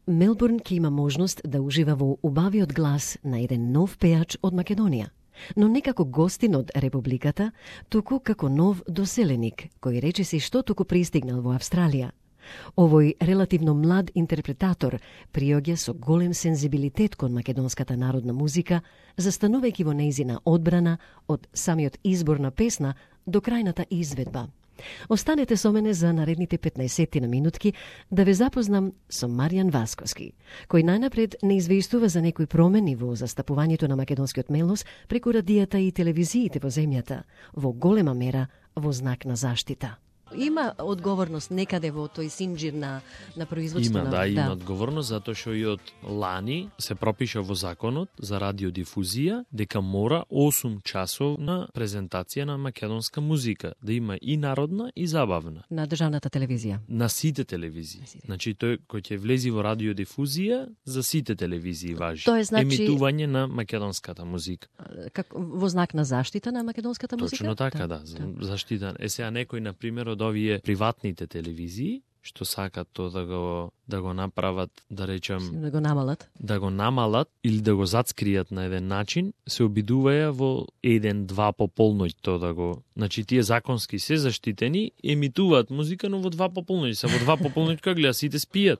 Мелбурн ќе има можност да ужива во убавиот глас на еден нов пејач од Македонија, но не како гостин од Републиката, туку како нов доселеник, кој речиси што туку пристигнал во Австралија. Овој релативно млад интерпретатор приоѓа со голем сензибилитет кон македонската народна музика, застанувајќи во нејзина одбрана од самиот избор на песна до крајната изведба. Останете со мене за наредните 15 на минутки да ве запознам со Маријан Васковски, кој најнапред не известува за некои промени во застапувањето на македонскиот мелос преку радијата и телевизиите во земјата, во голема мера во знак на заштита. Има одговорност некаде во тој синџир на производството? Има одговорност, затоа што и од лани се пропиша во законот за радиодифузија дека мора 8 часовна презентација на македонска музика, да има и народна и забавна. На државната телевизија? На сите телевизии. Значи тој кој ќе влези во радиодифузија за сите телевизии важи. Емитување на македонската музика. Во знак на заштита на македонската музика? Точно така, да. Заштита. Сега некој, например, од овие приватните телевизии, што сакат тоа да го направат, да речам, да го намалат или да го зацкријат на еден начин, се обидуваја во 1-2 пополноќ тоа да го... Значи, тие законски се заштитени, емитуваат музика, но во 2 пополноќ. Се во 2 пополноќ кога гледа, сите спијат.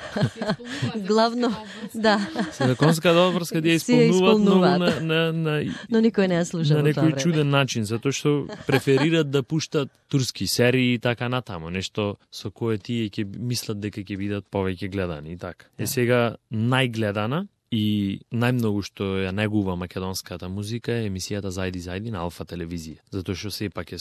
Главно, да. Законска добрска ја исполнуваат многу но никој не ја слуша на некој чуден начин, затоа што преферираат да пуштат турски серии и така натаму, нешто со кое тие ќе мислат дека ќе бидат повеќе гледани и така. Сега најгледана и најмногу што ја негува македонската музика е емисијата Зајди на Алфа телевизија, затоа што сепак е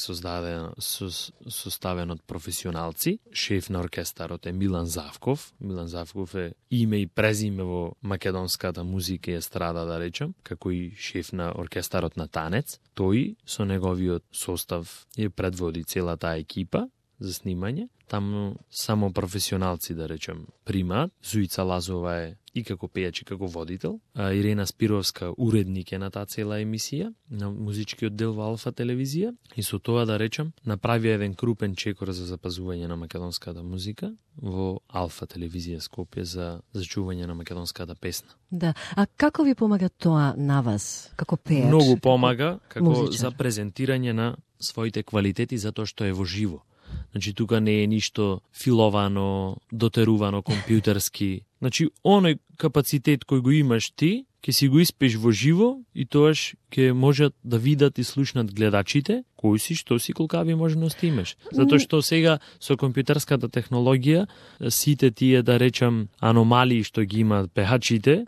составен од професионалци. Шеф на оркестарот е Милан Завков. Милан Завков е име и презиме во македонската музика и естрада, да речем, како и шеф на оркестарот на танец. Тој со неговиот состав ја предводи целата екипа за снимање. Таму само професионалци, да речем, примаат. Зуица Лазова е и како пејач и како водител. Ирена Спировска уредник е на таа цела емисија, на музичкиот дел во Алфа телевизија. И со тоа, да речем, направи еден крупен чекор за запазување на македонската музика во Алфа телевизија Скопје за зачување на македонската песна. Да. А како ви помага тоа на вас, како пејач? Многу помага, како за презентирање на своите квалитети, затоа што е во живо. Значи, тука не е ништо филовано, дотерувано компјутерски. Значи, оној капацитет кој го имаш ти, ќе си го испеш во живо и тоаш ќе можат да видат и слушнат гледачите кој си, што си, колкави можности имаш. Затоа што сега со компјутерската технологија сите тие, да речам, аномалии што ги имаат пејачите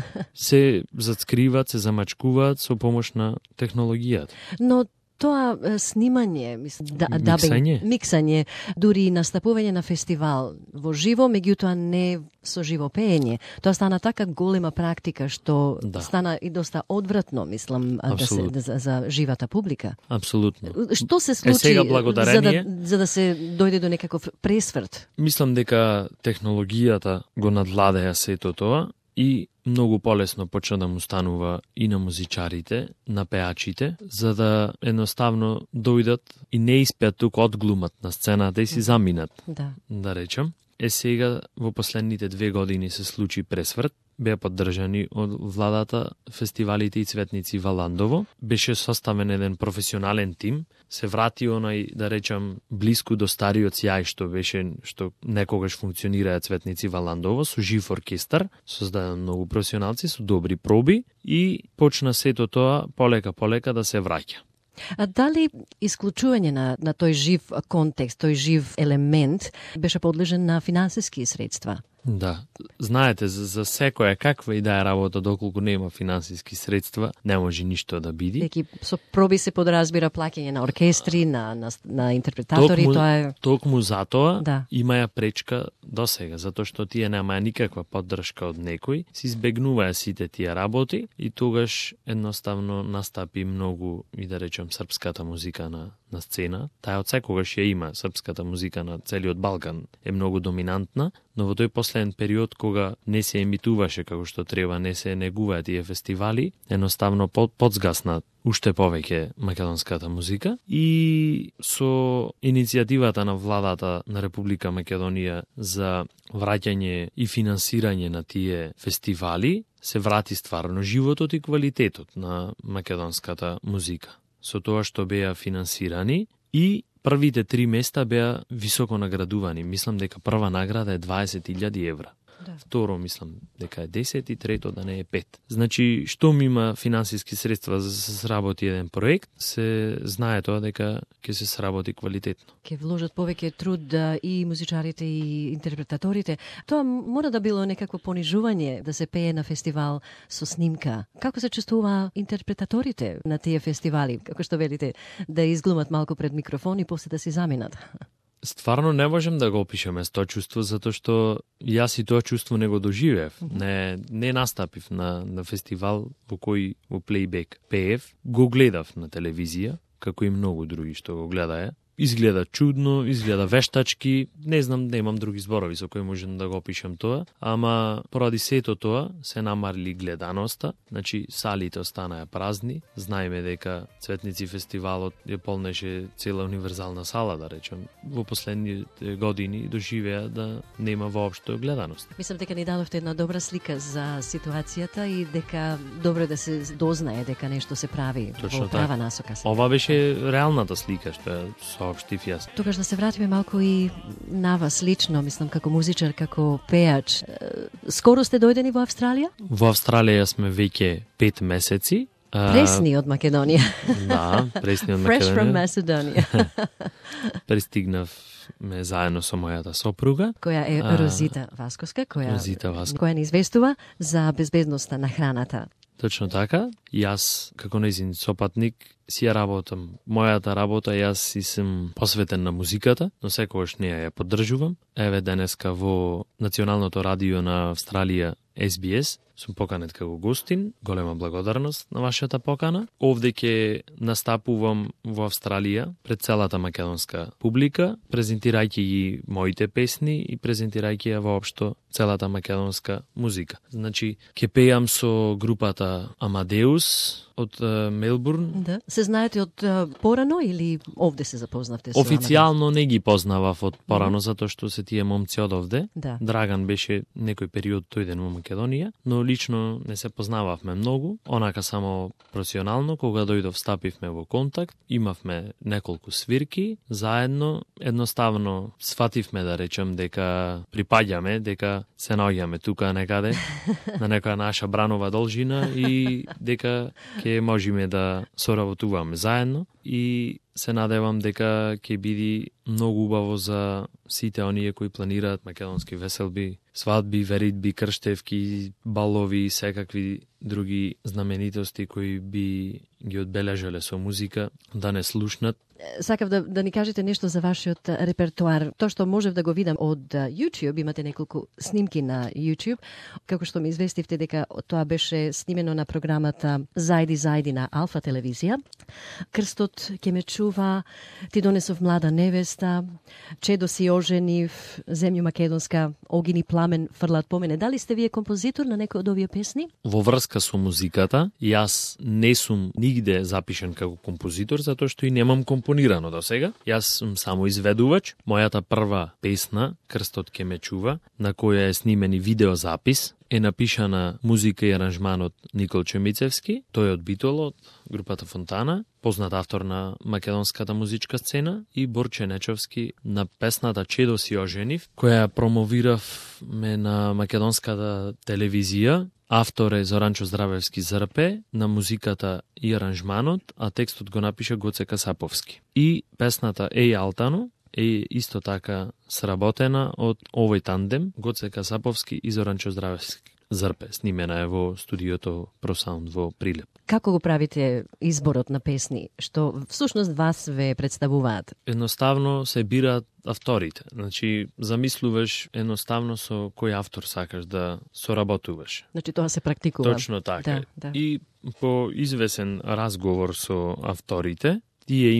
се зацкриваат, се замачкуваат со помош на технологијата. Но тоа снимање, миксање, дури и настапување на фестивал во живо, меѓутоа не со живо пеење. Тоа стана така голема практика што стана и доста одвратно, мислам, за живата публика. Апсолутно. Што се случи за да се дојде до некаков пресврт? Мислам дека технологијата го надвладеа сето тоа и многу полесно почна да му станува и на музичарите, на пеачите, за да едноставно дојдат и не испеат тука одглумат на сцената и си заминат, да речем. Сега во последните 2 години се случи пресврт, беа поддржани од владата фестивалите и цветници во Ландово. Беше составен еден професионален тим, се врати онај, да речам, блиску до стариот сјај што некогаш функционираа цветници во Ландово, со жив оркестар, создаден многу професионалци, со добри проби и почна сето тоа полека да се враќа. А дали исклучување на тој жив контекст, тој жив елемент беше подлежен на финансиски средства? Да, знаете, за секоја каква и да е работа, доколку нема финансиски средства, не може ништо да биде. Деки со проби се подразбира плаќање на оркестри, на интерпретатори, тоа е... Токму затоа има ја пречка досега, затоа што тие немаја никаква поддршка од некој, се избегнуваја сите тие работи и тогаш едноставно настапи многу, и да речем, српската музика на сцена. Таа од секогаш ја има, српската музика на целиот Балкан е многу доминантна, но во тој последен период кога не се емитуваше како што треба, не се негуваат тие фестивали, едноставно подзгасна уште повеќе македонската музика и со иницијативата на владата на Република Македонија за враќање и финансирање на тие фестивали се врати стварно животот и квалитетот на македонската музика. Со тоа што беа финансирани и првите 3 места беа високо наградувани. Мислам дека прва награда е 20.000 евра. Да. Второ, мислам дека е 10 и трето да не е 5. Значи, штом има финансиски средства за да се сработи еден проект, се знае тоа дека ќе се сработи квалитетно. Ќе вложат повеќе труд и музичарите и интерпретаторите. Тоа мора да било некакво понижување да се пее на фестивал со снимка. Како се чувствува интерпретаторите на тие фестивали? Како што велите, да изглумат малку пред микрофон и после да си заминат? Стварно не можем да го опишеме с тоа чувство, затоа што јас и тоа чувство не го доживеев. Не настапив на фестивал во кој во плейбек пеев, го гледав на телевизија, како и многу други што го гледаја. Изгледа чудно, изгледа вештачки, не знам, немам други зборови со кои можем да го опишем тоа, ама поради сето тоа се намарили гледаноста, значи салите останаа празни, знаеме дека Цветници фестивалот ја полнеше цела универзална сала, да речем. Во последните години доживеа да нема воопшто гледаност. Мислам дека ни дадовте една добра слика за ситуацијата и дека добро да се дознае дека нешто се прави Точно во права насока. Ова беше реалната слика што ја соопштив јас. Тогаш да се вратиме малку и на вас лично, мислам како музичар, како пеач. Скоро сте дојдени во Австралија? Во Австралија сме веќе 5 месеци. Пресни од Македонија. Да, пресни од Fresh from Македонија. Macedonia. Пристигнавме заедно со мојата сопруга. Која е Розита Васковска, Розита Васковска. која ни известува за безбедноста на храната. Точно така. Јас, како нејзин сопатник, си ја работам. Мојата работа, јас си сум посветен на музиката, но секогаш не ја поддржувам. Еве денеска во Националното радио на Австралија, SBS, сум поканет како гостин. Голема благодарност на вашата покана. Овде ќе настапувам во Австралија пред целата македонска публика, презентирајќи ги моите песни и презентирајќи ја воопшто целата македонска музика. Значи, ќе пеам со групата Амадеус од Мелбурн. Да. Се знаете од порано или овде се запознавте со Официјално не ги познавав од порано, затоа што се тие момци од овде. Да. Драган беше некој период тојден во Македонија, но лично не се познававме многу. Онака само професионално, кога дојдов стапивме во контакт, имавме неколку свирки, заедно, едноставно свативме да речем дека припаѓаме, дека се наоѓаме тука некаде, на некоја наша бранова должина и дека ќе можеме да соработуваме заедно и се надевам дека ќе биде многу убаво за сите оние кои планираат македонски веселби, свадби, веридби, крштевки, балови и секакви други знаменитости кои би ги одбележале со музика, да не слушнат. Сакав да ни кажете нешто за вашиот репертуар. Тоа што можев да го видам од YouTube, имате неколку снимки на YouTube, како што ми известивте дека тоа беше снимено на програмата Зајди, зајди на Алфа телевизија. Крстот ќе ме чува, ти донесов млада невеста, чедо си оженив, земју македонска, огини пламен фрлат по мене. Дали сте вие композитор на некој од овие песни? Во врска со музиката, јас не сум нигде запишен како композитор, затоа што и немам компонирано до сега. Јас сум само изведувач. Мојата прва песна, Крстот ке ме чува, на која е снимен и видеозапис, е напишана музика и аранжман од Никол Чемицевски, тој е од Битол, од групата Фонтана, познат автор на македонската музичка сцена, и Борче Нечовски на песната Чедо си оженив, која промовиравме на македонската телевизија. Автор е Зоранчо Здравевски ЗРП, на музиката и аранжманот, а текстот го напиша Гоце Касаповски. И песната Еј Алтано е исто така сработена од овој тандем, Гоце Касаповски и Зоранчо Здравевски ЗРП, снимена е во студиото ProSound во Прилеп. Како го правите изборот на песни, што всушност вас ве представуваат? Едноставно се бираат авторите. Значи, замислуваш едноставно со кој автор сакаш да соработуваш. Значи, тоа се практикува. Точно така. Да. И по извесен разговор со авторите, тие имаат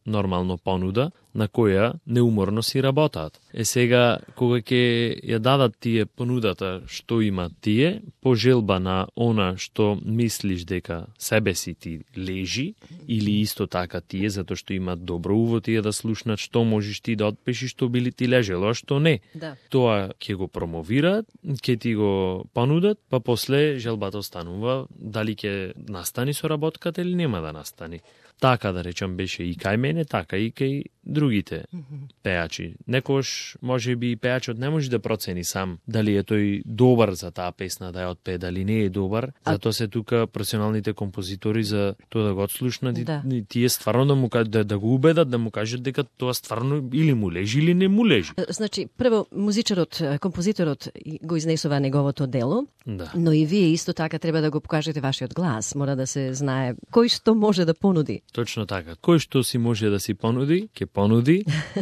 нормално понуда, на која неуморно си работат. Сега, кога ќе ја дадат тие понудата што имат тие, по желба на она што мислиш дека себе си ти лежи, или исто така тие, затоа што имат добро уво тие да слушнат што можеш ти да отпишиш, што би ли ти лежело, а што не. Да. Тоа ќе го промовираат, ќе ти го понудат, па после желбата останува дали ќе настани со работката или нема да настани. Така да речам беше и кај мене, така и кај другите пеачи. Некош може би и пеачот не може да процени сам дали е тој добар за таа песна да ја отпее, дали не е добар. Затоа се тука професионалните композитори за тоа да го отслушнат и тие стварно да му да го убедат, да му кажат дека тоа стварно или му лежи или не му лежи. Значи, прво музичарот, композиторот го изнесува неговото дело, но и вие исто така треба да го покажете вашиот глас. Мора да се знае кој што може да понуди. Точно така. Кој што си може да си понуди, ќе понуди,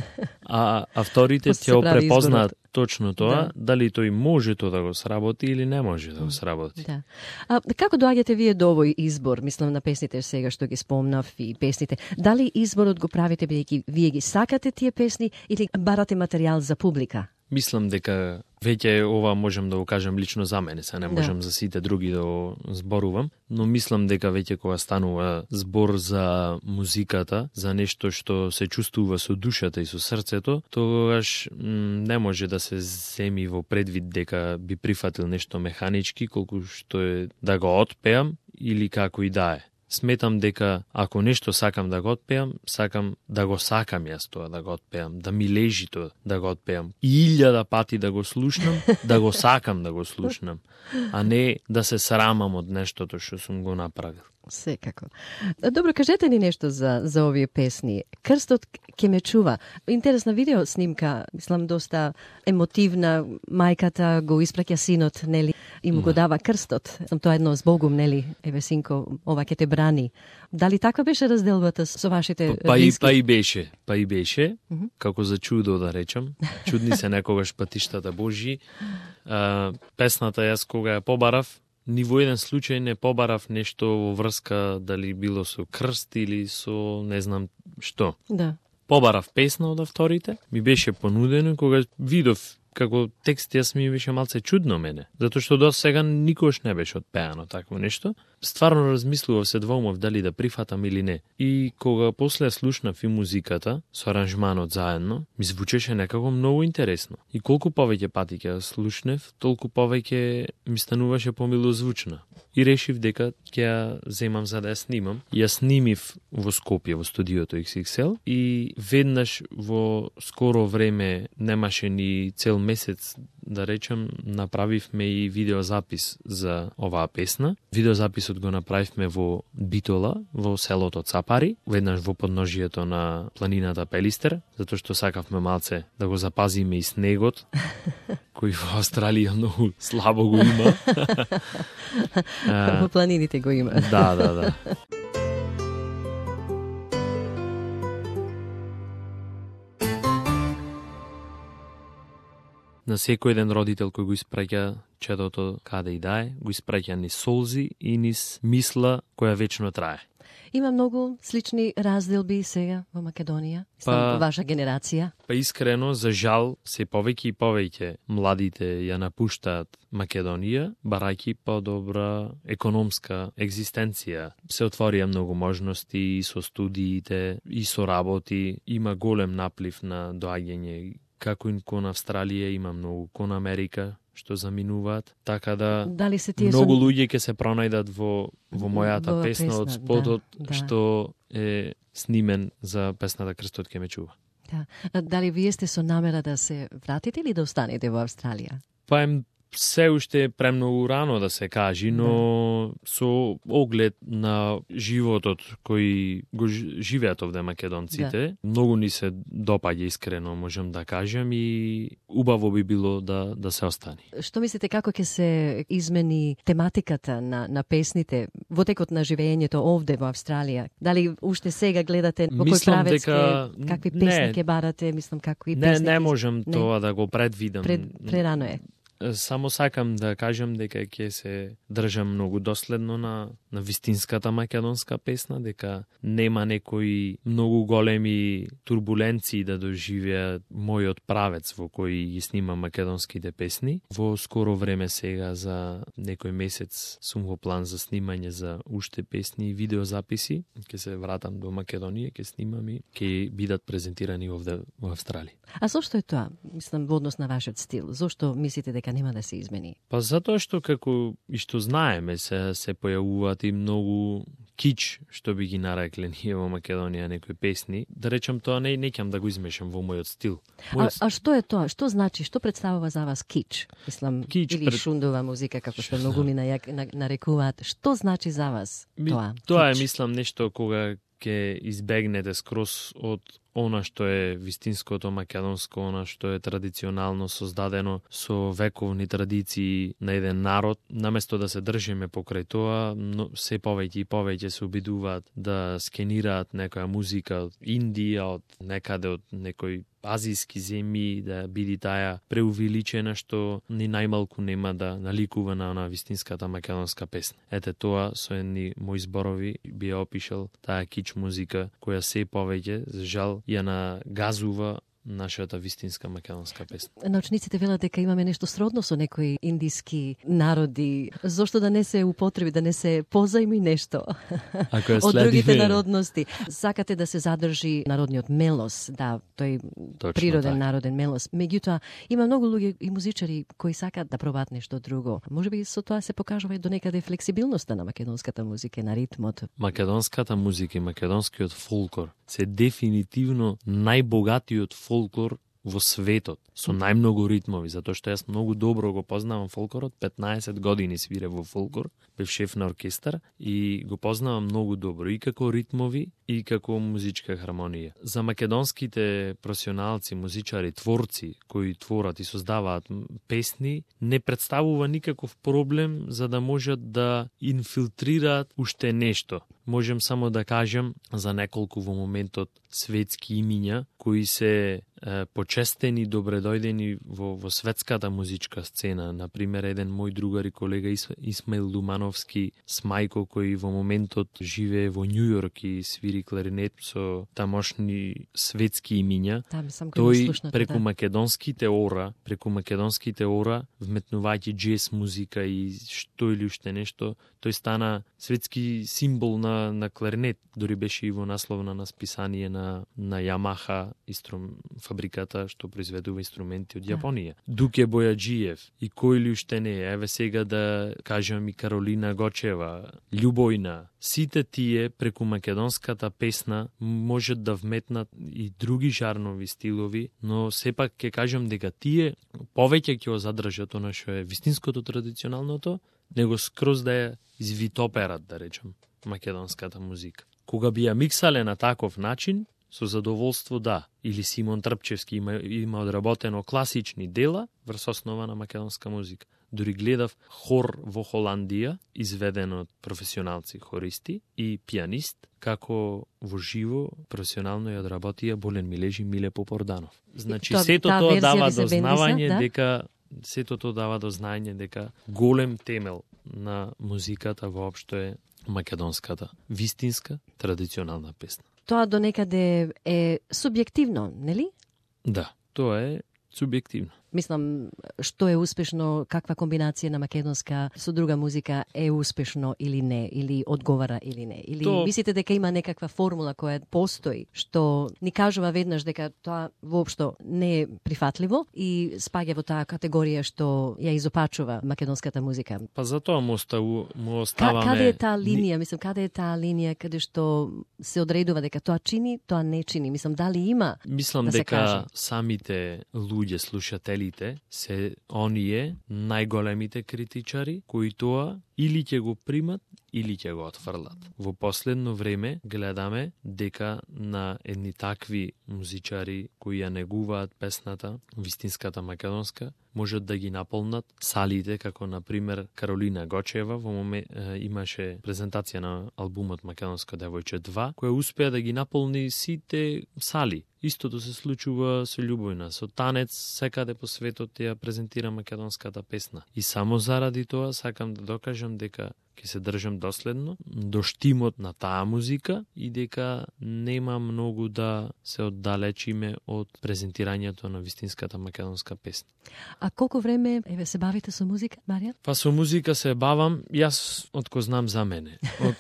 а авторите ќе препознаат точно тоа, дали тој може тоа да го сработи или не може да го сработи. Да. Како доаѓате вие до овој избор, мислам на песните сега што ги спомнав и песните? Дали изборот го правите бидејќи вие ги сакате тие песни или барате материјал за публика? Мислам дека веќе ова можам да го кажам лично за мене, се не можам за сите други да го зборувам, но мислам дека веќе кога станува збор за музиката, за нешто што се чувствува со душата и со срцето, тогаш не може да се земи во предвид дека би прифатил нешто механички, колку што е да го отпеам или како и да е. Сметам дека ако нешто сакам да го отпеам, сакам да го сакам јас тоа да го отпеам, да ми лежи тоа да го отпеам. И 1000 пати да го слушнам, да го сакам да го слушнам, а не да се срамам од нештото што сум го направил. Секако. Добро, кажете ни нешто за овие песни. Крстот ке ме чува. Интересна видео снимка, мислам доста емотивна. Мајката го испраќа синот, нели, и му го дава крстот. Тоа едно с Богом, нели, еве синко, ова ќе те брани. Дали таква беше разделбата со вашите близки? Па и беше, како за чудо да речам. Чудни се некогаш патиштата Божји. Песната јас кога ја побарав, ни во еден случај не побарав нешто во врска дали било со крст или со не знам што. Да. Побарав песна од авторите, ми беше понудено кога видов како текст јас ми беше малце чудно мене, затоа што до сега никош не беше отпеано такво нешто. Стварно размислував, се двоумав дали да прифатам или не. И кога после слушнав и музиката со аранжманот заедно, ми звучеше некако многу интересно. И колку повеќе пати ќе слушнев, толку повеќе ми стануваше помилозвучна. И решив дека ќе ја земам за да ја снимам. Ја снимив во Скопје, во студиото XXL, и веднаш во скоро време, немаше ни цел месец, да речем, направивме и видеозапис за оваа песна. Видеозаписот го направивме во Битола, во селото Цапари, веднаш во подножието на планината Пелистер, затоа што сакавме малце да го запазиме и снегот, кој во Австралија многу слабо го има. Во планините го има. Да. На секој еден родител кој го испраќа чедото каде и да е, го испраќа низ солзи и низ мисла која вечно трае. Има многу слични разделби сега во Македонија, во ваша генерација. Па искрено, за жал, се повеќе и повеќе младите ја напуштаат Македонија, барајќи подобра економска екзистенција. Се отворија многу можности и со студиите, и со работи. Има голем наплив на доаѓање, како и кон Австралија, има многу кон Америка што заминуваат, така да многу луѓе ќе се пронајдат во мојата песна од спотот што е снимен за песната Крстот ке ме чува. Да. Дали вие сте со намера да се вратите или да останете во Австралија? Па се уште премногу рано да се кажи, но со оглед на животот кој го живеат овде македонците, многу ни се допаѓа искрено, можам да кажам, и убаво би било да се остани. Што мислите, како ќе се измени тематиката на песните во текот на живењето овде во Австралија? Дали уште сега гледате во кој правец какви песни ќе барате, мислам какви песни? Не можам тоа да го предвидам. Прерано е. Само сакам да кажам дека ќе се држам многу доследно на вистинската македонска песна, дека нема некои многу големи турбуленции да доживеат мојот правец во кој ги снима македонските песни. Во скоро време сега за некој месец сум во план за снимање за уште песни и видеозаписи. Ќе се вратам до Македонија, ќе снимам и ќе бидат презентирани овде во Австралија. А зошто е тоа? Мислам, во однос на вашиот стил. Зошто мислите дека нема да се измени? Па затоа што како и што знаеме се појавуваат и многу кич, што би ги нарекле ние во Македонија некои песни. Да речам тоа не ќе да го измешам во мојот стил. А што е тоа? Што значи, што представува за вас кич? Мислам, кич, или шундова музика, како што многу ми нарекуваат. Што значи за вас тоа? Тоа е, мислам, нешто кога ќе избегнете скроз од она што е вистинското македонско, она што е традиционално создадено со вековни традиции на еден народ, наместо да се држиме покрај тоа, но се повеќе и повеќе се обидуваат да скенираат некоја музика од Индија, од некаде од некој азиски земји, да биде таа преувеличена што ни најмалку нема да наликува на вистинската македонска песна. Ете тоа со едни мои зборови би ја опишал таа кич музика која се повеќе, за жал, ја нагазува нашата вистинска македонска песна. Научниците велат дека имаме нешто сродно со некои индиски народи. Зошто да не се употреби, да не се позајми нешто од другите народности? Сакате да се задржи народниот мелос, да, тој точно природен народен мелос. Меѓутоа, има многу луѓе и музичари кои сакаат да пробаат нешто друго. Можеби со тоа се покажува до некаде флексибилноста на македонската музика, на ритмот. Македонската музика и македонскиот фолклор се дефинитивно најбогатиот фолклор во светот, со најмногу ритмови, затоа што јас многу добро го познавам фолклорот, 15 години свире во фолклор, бев шеф на оркестар и го познавам многу добро и како ритмови и како музичка хармонија. За македонските професионалци, музичари, творци кои творат и создаваат песни, не представува никаков проблем за да можат да инфилтрираат уште нешто. Можем само да кажем за неколку во моментот светски имиња кои се почестени, добредојдени во светската музичка сцена. Например, еден мој другар и колега Исмаил Думановски Смајко, кој во моментот живее во Њу Јорк и свири кларинет со тамошни светски имиња. Тој преку македонските ора, вметнувајќи джез музика и што или уште нешто, тој стана светски символ на кларинет. Дори беше и во насловна на списание на Ямаха, фабриката што произведува инструменти од Јапонија. Дуке Бојаджиев и кој ли уште не е, еве сега да кажам и Каролина Гочева, Љубојна. Сите тие преку македонската песна можат да вметнат и други жарнови стилови, но сепак ќе кажам дека тие повеќе ќе го задржат она што е вистинското традиционалното, него скроз да ја извитоперат, да речем, македонската музика. Кога би ја миксале на таков начин, со задоволство да. Или Симон Трпчевски има одработено класични дела врз основа на македонска музика. Дури гледав хор во Холандија, изведен од професионалци хористи и пианист, како во живо професионално ја одработија Болен Милежи Миле Попорданов. Значи, сето тоа дава до знаење дека голем темел на музиката воопшто е македонската, вистинска, традиционална песна. Тоа до некаде е субјективно, нели? Да, тоа е субјективно. Мислам, што е успешно, каква комбинација на македонска со друга музика е успешно или не, или одговара или не? Или мислите дека има некаква формула која постои, што ни кажува веднаш дека тоа воопшто не е прифатливо и спаѓа во таа категорија што ја изопачува македонската музика? Па затоа му оставаме... Каде е таа линија? Мислам, каде е таа линија каде што се одредува дека тоа чини, тоа не чини? Мислам, дали има Мислам да се дека каже? самите луѓе, слушатели се оние најголемите критичари кои тоа или ќе го примат или ќе го отфрлат. Во последно време гледаме дека на едни такви музичари кои ја негуваат песната, вистинската македонска, можат да ги наполнат салите, како на пример Каролина Гочева во момент имаше презентација на албумот Македонско девојче 2, која успеа да ги наполни сите сали. Истото се случува со Љубојна, со танец, секаде по светот ја презентира македонската песна. И само заради тоа сакам да докажам дека ќе се држам доследно до штимот на таа музика и дека нема многу да се оддалечиме од презентирањето на вистинската македонска песна. А колку време се бавите со музика, Маријан? Па со музика се бавам, јас откако знам за мене.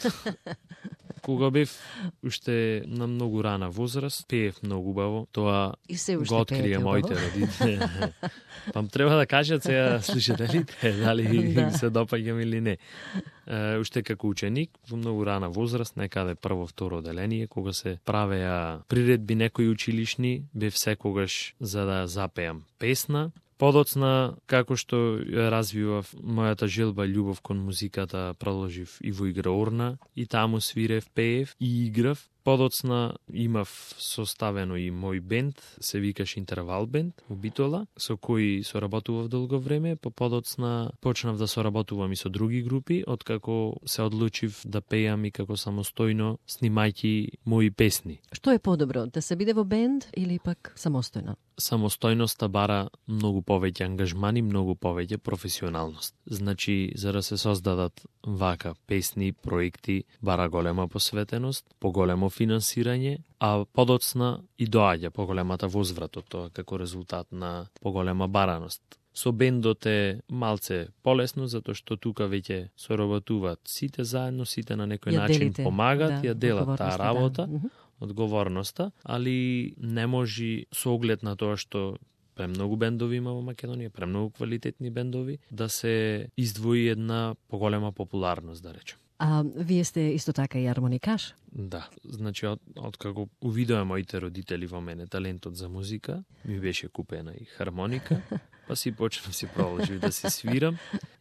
Кога бев уште на многу рана возраст, пеев многу убаво, тоа го открија моите родители. Па треба да кажат сега слушателите дали се допаѓам или не. Уште како ученик, во многу рана возраст, некаде прво, второ оделение, кога се правеа приредби некои училишни, бев секогаш за да запеам песна. Подоцна, како што ја развивав мојата желба и љубов кон музиката, продолжив и во игра Орна, и таму свирев, пеев и играв. Подоцна имав составено и мој бенд, се викаш Интервал бенд, во Битола, со кој соработував долго време. Подоцна почнав да соработувам и со други групи, откако се одлучив да пеам и како самостојно, снимајќи мои песни. Што е подобро, да се биде во бенд или пак самостојно? Самостојноста бара многу повеќе ангажман и многу повеќе професионалност. Значи, за да се создадат вака песни, проекти, бара голема посветеност, поголемо финансирање, а подоцна и доаѓа поголемата возврат од тоа како резултат на поголема бараност. Со бендот е малце полесно, затоа што тука веќе соработуваат сите заедно, сите на некој начин помагат, ја делат таа работа, одговорноста, али не може со оглед на тоа што премногу бендови има во Македонија, премногу квалитетни бендови, да се издвои една поголема популарност, да речем. А вие сте исто така и армоникаш? Да, значи откако увидоа моите родители во мене талентот за музика, ми беше купена и хармоника, па си почнав си продолжив да се свирам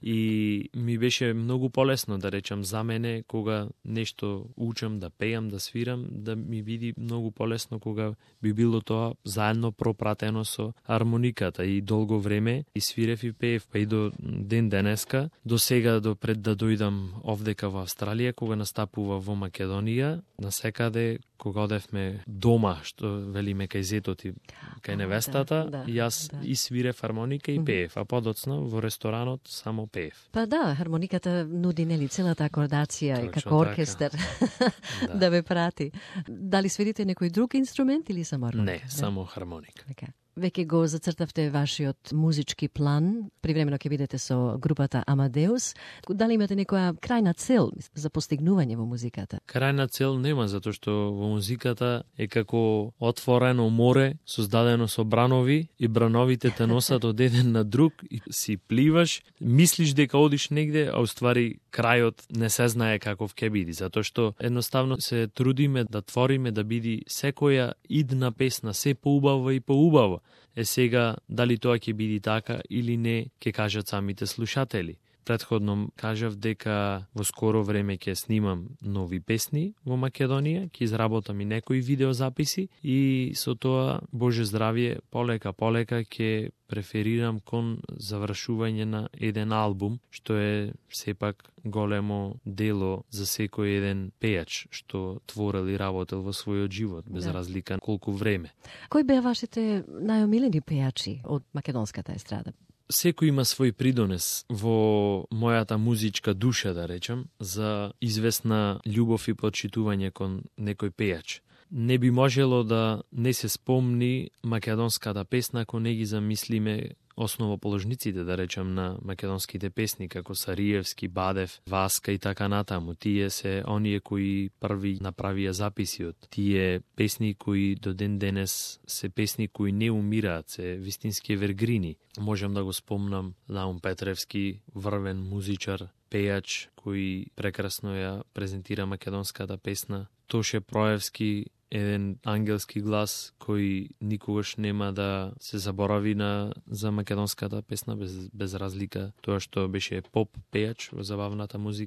и ми беше многу полесно, да речам, за мене кога нешто учам да пеам, да свирам, да ми биде многу полесно кога би било тоа заедно пропратено со армониката и долго време и свирев и пеев, па и до ден денеска, до сега, до пред да дојдам овдека во Австралија, кога настапува во Македонија, насекаде кога одевме дома, што велиме кај зетот и кај невестата, јас и свирев хармоника и пеев, а подоцна во ресторанот само пеев. Па да, хармониката нуди нели целата акордација и како оркестар да ве прати. Дали свирите некој друг инструмент или само хармоника? Не, само хармоника. Веќе го зацртавте вашиот музички план, привремено ќе бидете со групата Амадеус. Дали имате некоја крајна цел за постигнување во музиката? Крајна цел нема, затоа што во музиката е како отворено море, создадено со бранови и брановите те носат од еден на друг и си пливаш, мислиш дека одиш негде, а уствари крајот не се знае каков ќе биде, затоа што едноставно се трудиме да твориме да биде секоја идна песна се поубава и поубава. Сега, дали тоа ќе биде така или не, ќе кажат самите слушатели. Предходно кажав дека во скоро време ќе снимам нови песни во Македонија, ќе изработам и некои видеозаписи и со тоа, Боже здравје, полека ќе преферирам кон завршување на еден албум, што е сепак големо дело за секој еден пејач што творел и работел во својот живот, без разлика колку време. Кои беа вашите најомилени пејачи од македонската естрада? Секој има свој придонес во мојата музичка душа, да речем, за известна љубов и почитување кон некој пејач. Не би можело да не се спомни македонската песна ако не ги замислиме основоположниците, да речем, на македонските песни, како Сариевски, Бадев, Васка и така натаму. Тие се оние кои први направија записи од тие песни кои до ден денес се песни кои не умираат, се вистински евергрини. Можам да го спомнам Лаун Петревски, врвен музичар, пејач, кој прекрасно ја презентира македонската песна. Тоше Проевски, еден ангелски глас кој никогаш нема да се заборави за македонската песна без разлика тоа што беше поп пејач во забавната музика.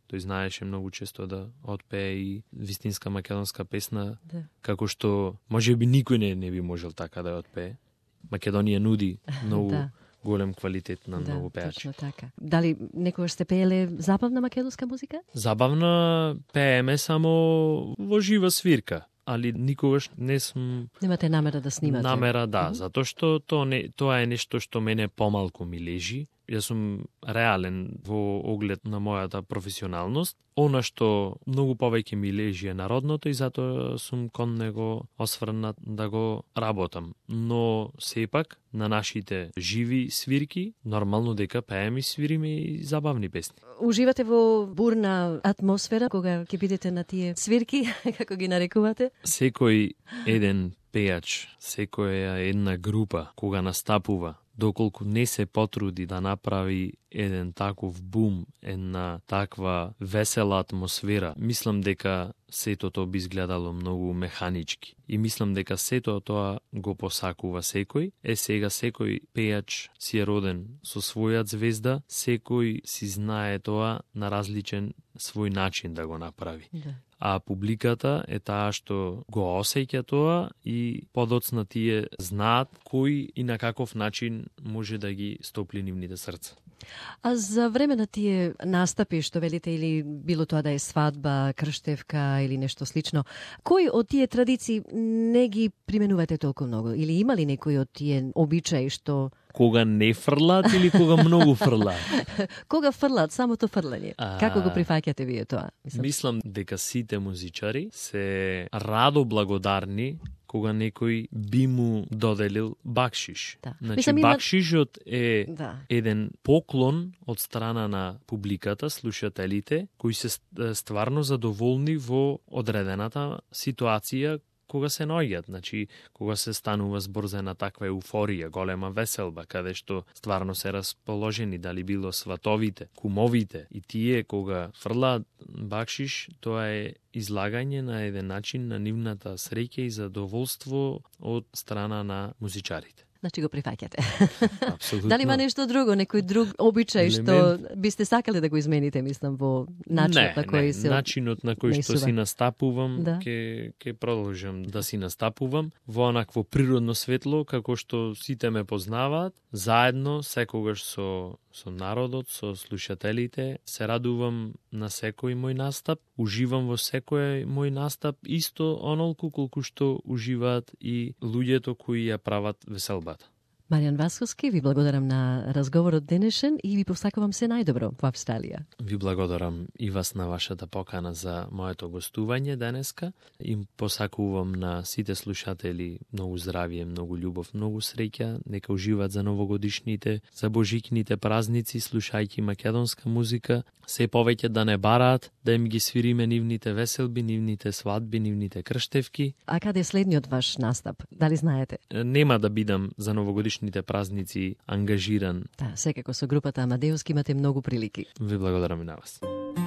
Тој знаеше многу често да отпее и вистинска македонска песна, Да. како што можеби никој не би можел така да ја отпее. Македонија нуди многу Да. голем квалитет на многу пеачи. Точно така. Дали некогаш сте пееле забавна македонска музика? Забавна пееме само во жива свирка, али никогаш не сум Немате намера да снимате? намера, да, затоа што тоа е нешто што мене помалку ми лежи. Јас сум реален во оглед на мојата професионалност. Она што многу повеќе ми лежи е народното и затоа сум кон него осврнат да го работам. Но сепак на нашите живи свирки нормално дека пееме и свириме и забавни песни. Уживате во бурна атмосфера кога ќе бидете на тие свирки, како ги нарекувате? Секој еден пејач, секоја една група кога настапува, доколку не се потруди да направи еден таков бум, една таква весела атмосфера, мислам дека сето тоа би изгледало многу механички. И мислам дека сето тоа го посакува секој. Сега секој пејач си е роден со својат звезда, секој си знае тоа на различен свој начин да го направи. Да. А публиката е таа што го осеќа тоа и подоцна тие знаат кој и на каков начин може да ги стопли нивните срца. А за време на тие настапи, што велите, или било тоа да е свадба, крштевка или нешто слично, кој од тие традиции не ги применувате толку многу? Или има ли некој од тие обичаи што... Кога не фрлат или кога многу фрлат? Кога фрлат, самото фрлање? Како го прифаќате вие тоа? Мислам дека сите музичари се радо благодарни кога некој би му доделил бакшиш. Да. Значи, Мислам, бакшишот е Да. еден поклон од страна на публиката, слушателите, кои се стварно задоволни во одредената ситуација кога се наоѓаат, значи кога се станува збор за една таква еуфорија, голема веселба, каде што стварно се расположени, дали било сватовите, кумовите и тие кога фрлаат бакшиш, тоа е излагање на еден начин на нивната среќа и задоволство од страна на музичарите. Значи го прифаќате. Апсолутно. Дали има нешто друго, некој друг обичај што бисте сакале да го измените, мислам, во начинот на кој се... Начинот на кој што си настапувам, Да. ќе продолжам да си настапувам во онакво природно светло, како што сите ме познаваат, заедно, секогаш со народот, со слушателите. Се радувам на секој мој настап, уживам во секој мој настап, исто онолку колку што уживаат и луѓето кои ја прават веселбата. Маријан Васковски, ви благодарам на разговорот денешен и ви посакувам се најдобро во Австралија. Ви благодарам и вас на вашата покана за моето гостување денеска. Им посакувам на сите слушатели многу здравје, многу љубов, многу среќа. Нека уживат за новогодишните, за божикните празници, слушајќи македонска музика. Се повеќе да не бараат, да им ги свириме нивните веселби, нивните свадби, нивните крштевки. А каде е следниот ваш настап? Дали знаете? Нема да бидам за новогодишните празници ангажиран. Да, секако со групата Амадеуски имате многу прилики. Ви благодарам и на вас.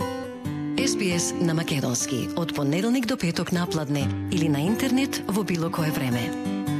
SBS на македонски од понеделник до петок напладне или на интернет во било кое време.